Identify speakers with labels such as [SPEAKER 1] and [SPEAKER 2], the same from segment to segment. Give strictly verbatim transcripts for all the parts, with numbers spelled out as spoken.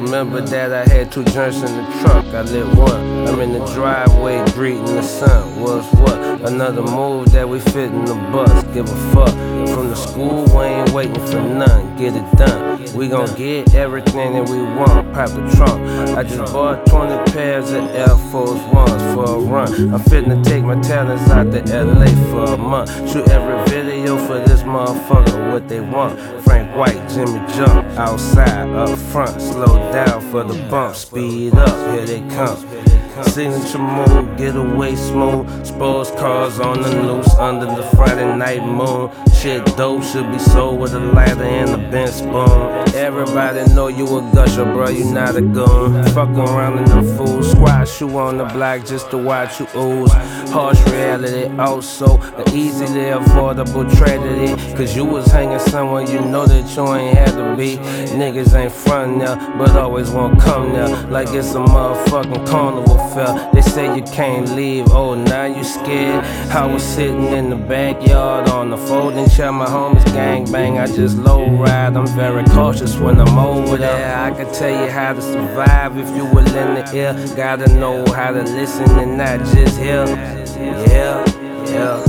[SPEAKER 1] Remember that I had two joints in the truck, I lit one. I'm in the driveway breathing the sun. What's what? Another move that we fit in the bus. Give a fuck. From the school, we ain't waiting for none. Get it done. We gon' get everything that we want. Pop the trunk. I just bought twenty pairs of Air Force Ones for a run. I'm fitting to take my talents out to L A for a month. Shoot every video for this motherfucker, what they want. Frank White, Jimmy Jump, outside, up front, slow down for the bump, speed up, here they come. Signature move, get away smooth. Sports cars on the loose under the Friday night moon. Shit dope should be sold with a lighter and a bent spoon. Everybody know you a gusher, bro, you not a goon. Fuck around in the fool, squash you on the block just to watch you ooze. Harsh reality, also an easily avoidable tragedy. Cause you was hanging somewhere you know that you ain't had to be. Niggas ain't front there, but always won't come there. Like it's a motherfucking carnival. They say you can't leave, oh now you scared. I was sitting in the backyard on the folding chair, my homies gangbang, I just low ride. I'm very cautious when I'm over there. I can tell you how to survive if you will in the ear. Gotta know how to listen and not just hear. Yeah, yeah.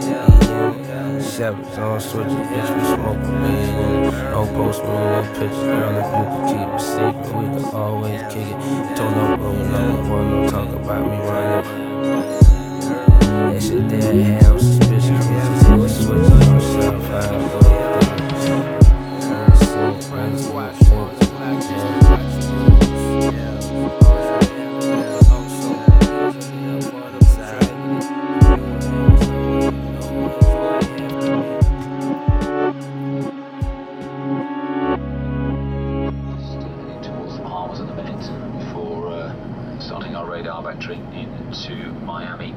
[SPEAKER 1] Shepherds on switches, bitch, we smoking weed. Don't post me no pictures, girl, if you can keep it secret, we can always kick it. Told no bro, no one don't talk about me right now. That shit there, yeah, I'm suspicious, bitches, take the switches on yourself, I don't know.
[SPEAKER 2] Before uh, starting our radar back trip into Miami.